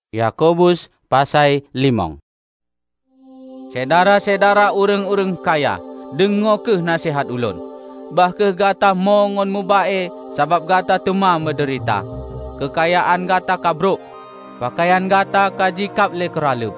Yakobus pasai 5. Saudara-saudara urang-urang kaya, dengo keh nasihat ulun. Bahkeh gata mongon mubae sabab gata tema menderita. Kekayaan gata kabruk, pakaian gata kajikap le keralep.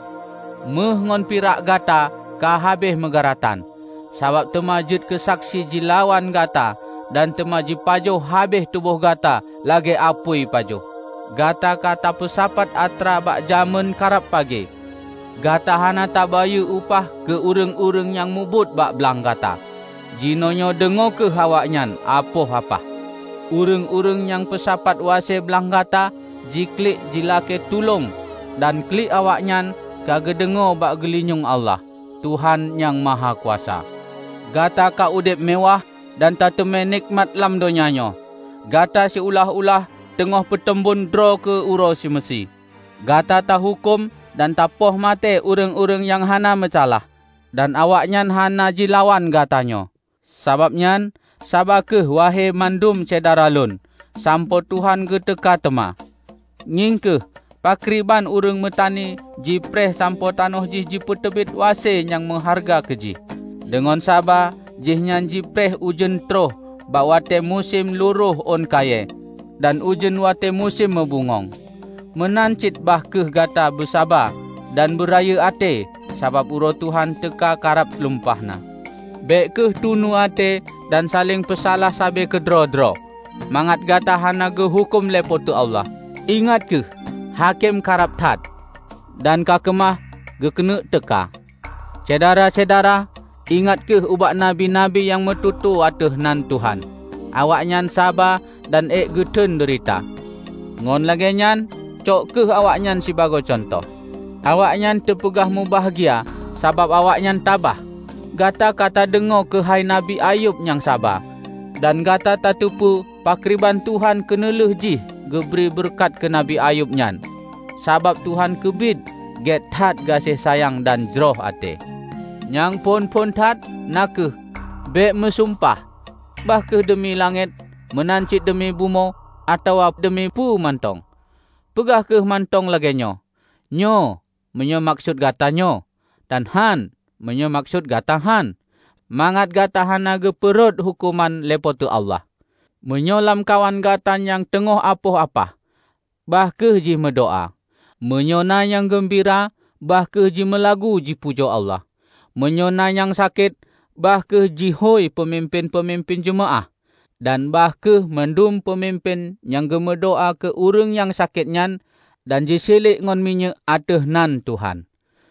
Meh ngon pirak gata kahabeh megaratan. Sabab tema jut kesaksi jilawan gata dan tema jipajo habeh tubuh gata lagi apui pajo. Gata kata pesapat atra bak jaman karap pagi. Gata hana tabayu upah ke urang-urang yang mubut bak belang gata. Jinonyo dengo ke hawaknyan apoh apa. Urang-urang yang pesapat wase belang gata jiklik jilake tulung dan klik awaknyan kage dengo bak gelinyung Allah, Tuhan yang Maha Kuasa. Gata ka udip mewah dan tateme nikmat lam donyanyo. Gata si ulah-ulah tengah petembun dro ke uro si Mesi. Gata ta hukum dan tapoh mate urang-urang yang hana mecalah. Dan awaknyan hana jilawan gatanyo. Sababnyan, sabakeh wahai mandum cedaralun, sampo Tuhan geteka tema. Ngingkeh, pakriban urang metani jipreh sampo tanoh jih jiputebit wase yang mengharga keji. Dengan sabah, jihnya jipreh ujen troh, bawate musim luruh on kaye. Dan ujen wate musim membungong. Menancit bahkeh gata bersabar dan beraya ate, sabab uro Tuhan teka karap lumpahna. Bekkeh tunu ate dan saling pesalah sabe kedro-dro. Mangat gata hana ge hukum lepotu Allah. Ingat keh, hakim karap tat, dan kakemah ge kena teka. Cedara-cedara, ingat keh ubak nabi-nabi yang metutu ateh nan Tuhan. Awaknyan sabar dan geten derita. Ngon lagi nyan, cok keh awaknyan sebagai contoh. Awaknyan tepegah mu bahagia, sabab awaknyan tabah. Gata kata dengo ke hai Nabi Ayub yang sabar. Dan gata tatupu pakriban Tuhan keneleh jih geberi berkat ke Nabi Ayub nyan. Sabab Tuhan kebid, get tat gasih sayang dan jroh ate. Nyang pon-pon tat, nakeh, bek mesumpah. Bahkeh demi langit, menancit demi bumo, atau demi pu mantong. Pegah keh mantong lagenyo. Nyo, menyo maksud gata nyo. Dan han, menyo maksud gata han. Mangat gata hana geperut hukuman lepotu Allah. Menyo lam kawan gata yang tengoh apoh apa. Bahkeh ji medoa. Menyo na yang gembira, bahkeh ji melagu ji pujo Allah. Menyo na yang sakit, bahkeh ji hoi pemimpin-pemimpin jemaah. Dan bahkeh mendum pemimpin yang gemedoa ke urang yang sakitnyan dan jisilik ngon minyak ateh nan Tuhan.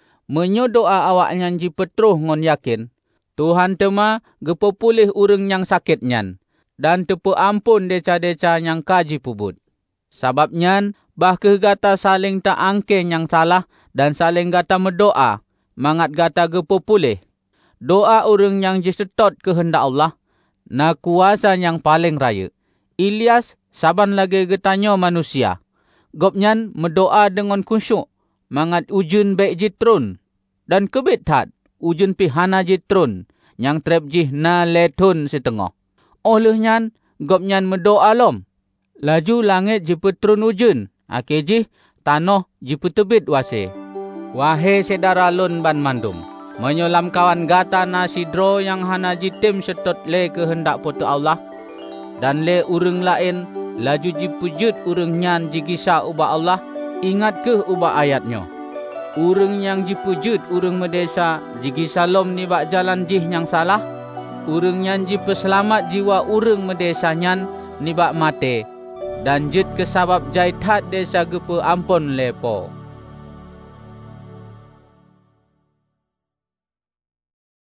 Menyo doa awaknyan ji petruh ngon yakin, Tuhan tema gepopulih urang yang sakitnyan dan tepe ampun deca-deca yang kaji pubut. Sababnyan bahkeh gata saling tak angke yang salah dan saling gata medoa, mangat gata gepopulih. Doa urang yang jisetot kehendak Allah, na kuasa yang paling raya. Ilyas saban lagi getanyo manusia. Gopnyan mendoa dengan khusyuk, mangat ujun baik jitrun. Dan kebit tat, ujun pihana jitrun, yang trep jih na letun setengah. Olehnyan, gopnyan mendoa lom. Laju langit jipetrun ujun, ake jih tanoh jipetebit wase. Wahai sedara lun ban mandum, menyolam kawan gata na sidro yang hana jitim setot le kehendak potu Allah. Dan le urang lain, laju jipujut urang nyan jigisa ubah Allah, ingat ke ubah ayatnyo. Urang yang jipujut urang medesa, jigisa lom ni bak jalan jih yang salah. Urang nyan jipeselamat jiwa urang medesa nyan ni bak mate. Dan jut kesabab jaitat desa gepe ampun lepo.